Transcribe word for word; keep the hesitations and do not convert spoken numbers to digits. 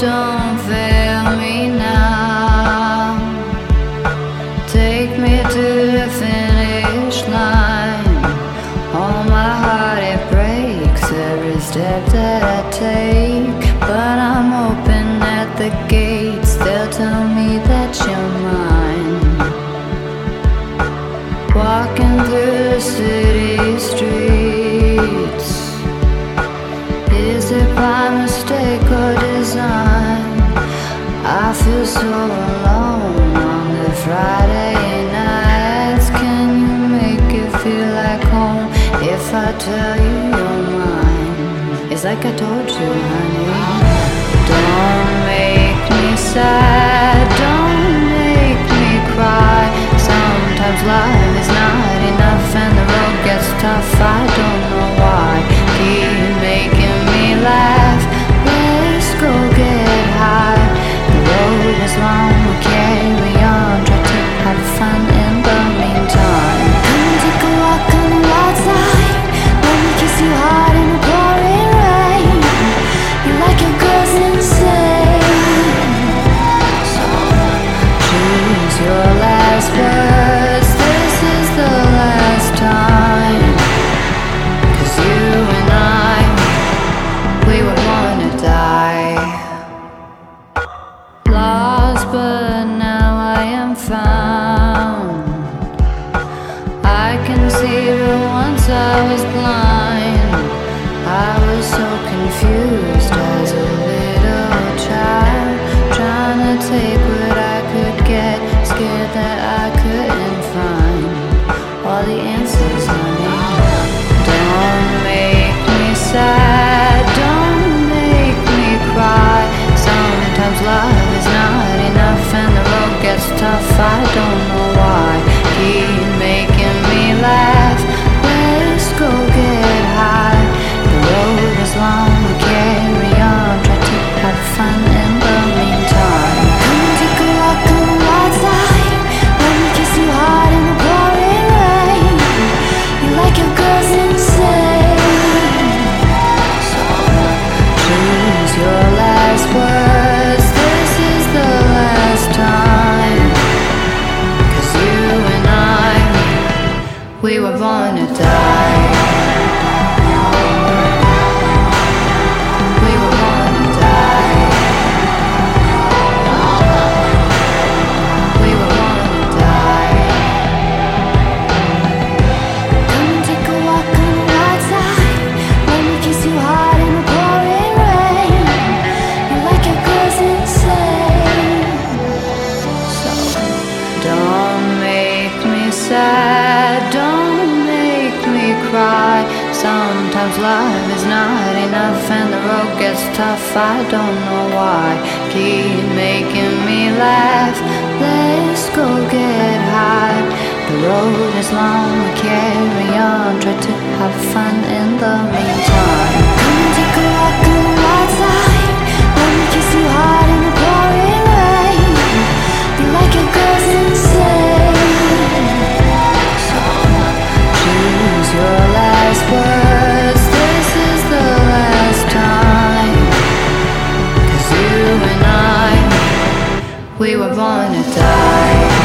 don't fail me now. Take me to the finish line. Oh, my heart, it breaks every step that I take. But I'm open at the gates, they'll tell me that you're mine. Walking through the city streets, is it by mistake or design? I feel so alone on the Friday nights. Can you make it feel like home if I tell you you're mine? It's like I told you, honey. Don't make me sad, don't make me cry. Sometimes life is not enough and the road gets tough. I don't know why. Keep making me laugh. Let's go get high. The road is long, we'll carry on. Try to have fun in the meantime. Come and take a walk on the wild side. Let me kiss you hard in the pouring rain. You like your girls insane. So choose your last words. This is the last time. 'Cause you and I, we were born to die. Lost, but now I am found. I can see, but once I was blind. I was so confused as a little child, trying to take what I could get, scared that I couldn't find all the answers, honey. Don't make me sad, don't make me cry. Sometimes love is not enough and the road gets tough. I don't know why. Keep making me laugh. Let's go get high. The road is long, we'll carry on. Try to have fun in the meantime. Come and take a walk on the wild side. Let me kiss you hard in the pouring rain. You like your girls insane. So choose your last words. This is the last time. 'Cause you and I, we were born to die. We were born to die. We were born to die. Come and take a walk on the wild side. Let me kiss you hard in the pouring rain. You like your girls insane. So don't make me sad, don't make me cry. Sometimes love is not enough and the road gets tough. I don't know why. Keep making me laugh. Let's go get high. The road is long, we carry on. Try to have fun in the meantime. Come and take a walk on the wild side. Let me kiss you hard in the pouring rain. You like your girls insane. So choose your last words. This is the last time. 'Cause you and I, we were born to die.